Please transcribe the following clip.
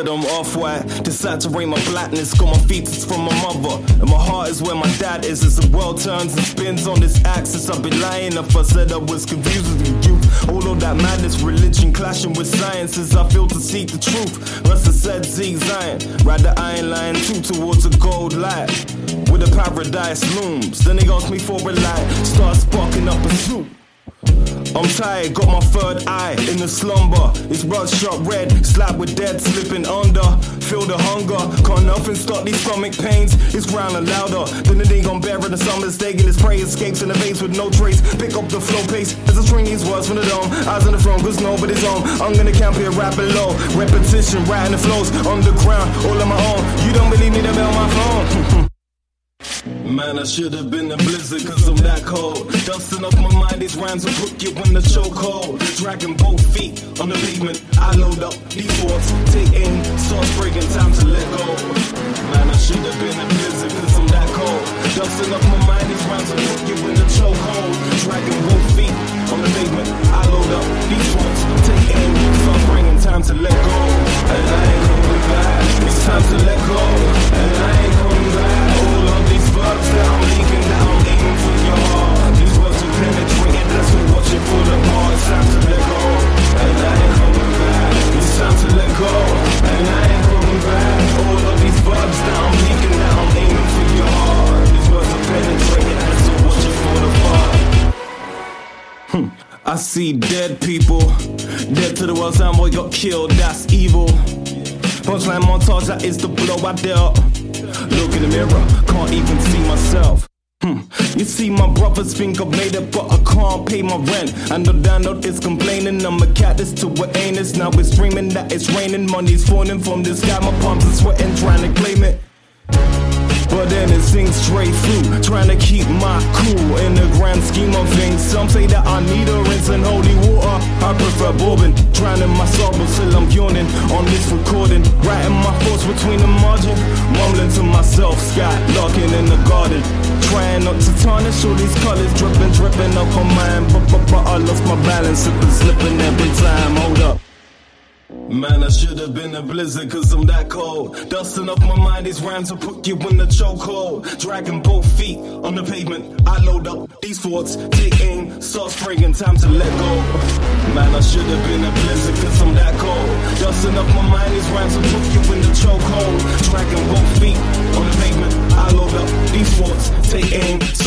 red, I'm off-white. Desaturate my blackness, got my features from my mother. And my heart is where my dad is. As the world turns and spins on this axis, I'd be lying if I said I was confused with you. All of that madness, religion clashing with sciences. I feel to seek the truth. Russell said, Zeke Zion. Ride the iron line too towards a gold light. With a paradise looms. Then they ask me for a light. Start sparking up a suit. I'm tired, got my third eye in the slumber. It's bloodshot red, slap with dead, slipping under. Feel the hunger, can't nothing stop these stomach pains. It's growling louder, then the day gon' bury the sun mistaken. His prey escapes in the face with no trace. Pick up the flow pace as I string these words from the dome. Eyes on the throne, cause nobody's home. I'm gonna camp here rapping low. Repetition, writing the flows underground, all on my own. You don't believe me, then mail my phone. Man, I should have been a blizzard cause I'm that cold. Dusting off my mind, these rhymes will put you in the chokehold. Dragging both feet on the pavement, I load up these thoughts. Take aim, start breaking, time to let go. Man, I should have been a blizzard cause I'm that cold. Dusting off my mind, these rhymes will put you in the chokehold. Dragging both feet on the pavement, I load up these thoughts. Take aim, start breaking, time to let go. And I ain't coming back, it's time to let go. And I ain't coming back. All of these verbs that I'm leaking, that I'm aiming for your heart. These words are penetrating, that's what watching for the heart. It's time to let go, and I ain't coming back. It's time to let go, and I ain't coming back. All of these verbs that I'm leaking, that I'm aiming for your heart. These words are penetrating, that's what watching for the heart. I see dead people, dead to the world, soundboy got killed, that's evil. Punchline montage, that is the blow I dealt. Look in the mirror, can't even see myself. You see my brothers think I've made it, but I can't pay my rent. And the landlord is complaining, I'm a cat, this to what ain't it. Now it's dreaming that it's raining, money's falling from the sky. My palms are sweating, trying to claim it. But then it sinks straight through, trying to keep my cool in the grand scheme of things. Some say that I need a rinse and holy water. I prefer bourbon, drowning my sorrows till I'm yawning on this recording. Writing my thoughts between the margin, mumbling to myself, sky locking in the garden. Trying not to tarnish all these colors, dripping up on mine. But I lost my balance, slipping every time, hold up. Man, I should have been a blizzard cause I'm that cold. Dusting off my mind, these rhymes will put you in the chokehold. Dragging both feet on the pavement, I load up these thoughts. Take aim, start spraying, time to let go. Man, I should have been a blizzard cause I'm that cold. Dusting off my mind, these rhymes will put you in the chokehold. Dragging both feet on the pavement, I load up these thoughts. Take aim,